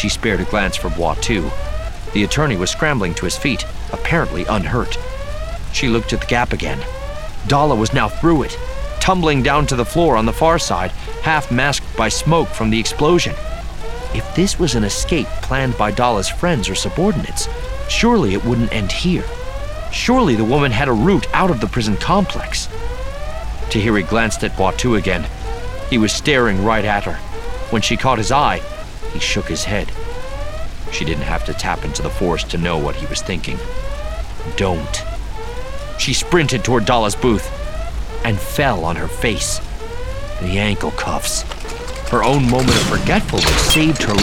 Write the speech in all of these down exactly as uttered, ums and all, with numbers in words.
she spared a glance for Boiteux. The attorney was scrambling to his feet, apparently unhurt. She looked at the gap again. Dalla was now through it, tumbling down to the floor on the far side, half masked by smoke from the explosion. If this was an escape planned by Dalla's friends or subordinates, surely it wouldn't end here. Surely the woman had a route out of the prison complex. Tahiri glanced at Boiteux again. He was staring right at her. When she caught his eye, he shook his head. She didn't have to tap into the force to know what he was thinking. Don't. She sprinted toward Dalla's booth and fell on her face. The ankle cuffs. Her own moment of forgetfulness saved her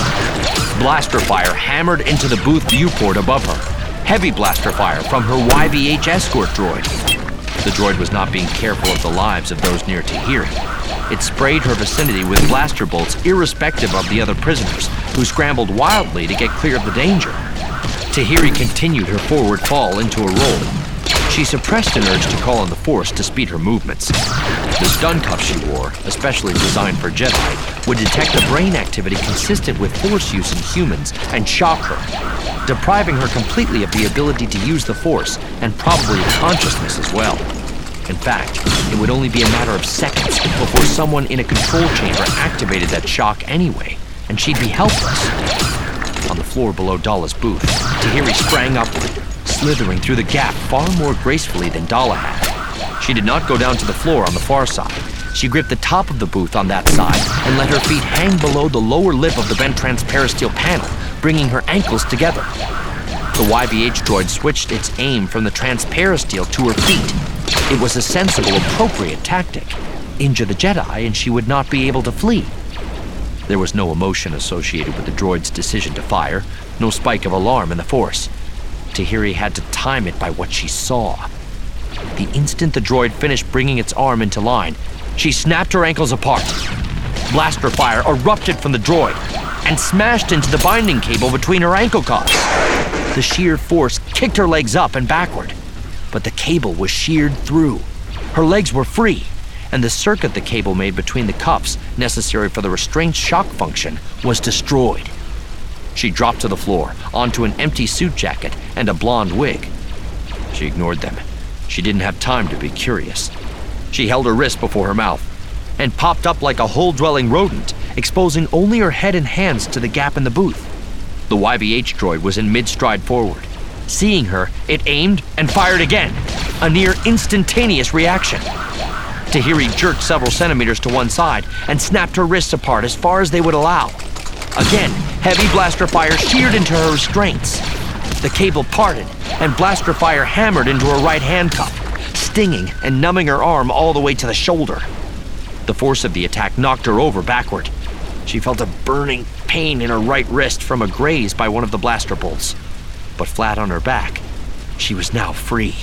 life. Blaster fire hammered into the booth viewport above her. Heavy blaster fire from her Y V H escort droid. The droid was not being careful of the lives of those near Tahiri. It sprayed her vicinity with blaster bolts irrespective of the other prisoners, who scrambled wildly to get clear of the danger. Tahiri continued her forward fall into a roll. She suppressed an urge to call on the Force to speed her movements. The stun cuffs she wore, especially designed for Jedi, would detect a brain activity consistent with Force use in humans and shock her, depriving her completely of the ability to use the Force and probably of consciousness as well. In fact, it would only be a matter of seconds before someone in a control chamber activated that shock anyway, and she'd be helpless. On the floor below Dalla's booth, Tahiri sprang upward, slithering through the gap far more gracefully than Dalla had. She did not go down to the floor on the far side. She gripped the top of the booth on that side and let her feet hang below the lower lip of the bent transparasteel panel, bringing her ankles together. The Y V H droid switched its aim from the transparasteel to her feet. It was a sensible, appropriate tactic. Injure the Jedi and she would not be able to flee. There was no emotion associated with the droid's decision to fire, no spike of alarm in the Force. Tahiri had to time it by what she saw. The instant the droid finished bringing its arm into line, she snapped her ankles apart. Blaster fire erupted from the droid and smashed into the binding cable between her ankle cuffs. The sheer force kicked her legs up and backward, but the cable was sheared through. Her legs were free, and the circuit the cable made between the cuffs, necessary for the restraint shock function, was destroyed. She dropped to the floor, onto an empty suit jacket and a blonde wig. She ignored them. She didn't have time to be curious. She held her wrist before her mouth and popped up like a hole-dwelling rodent, exposing only her head and hands to the gap in the booth. The Y V H droid was in mid-stride forward. Seeing her, it aimed and fired again, a near instantaneous reaction. Tahiri jerked several centimeters to one side and snapped her wrists apart as far as they would allow. Again, heavy blaster fire sheared into her restraints. The cable parted, and blaster fire hammered into her right handcuff, stinging and numbing her arm all the way to the shoulder. The force of the attack knocked her over backward. She felt a burning pain in her right wrist from a graze by one of the blaster bolts. But flat on her back, she was now free.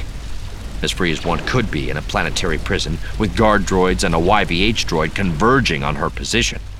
As free as one could be in a planetary prison with guard droids and a Y V H droid converging on her position.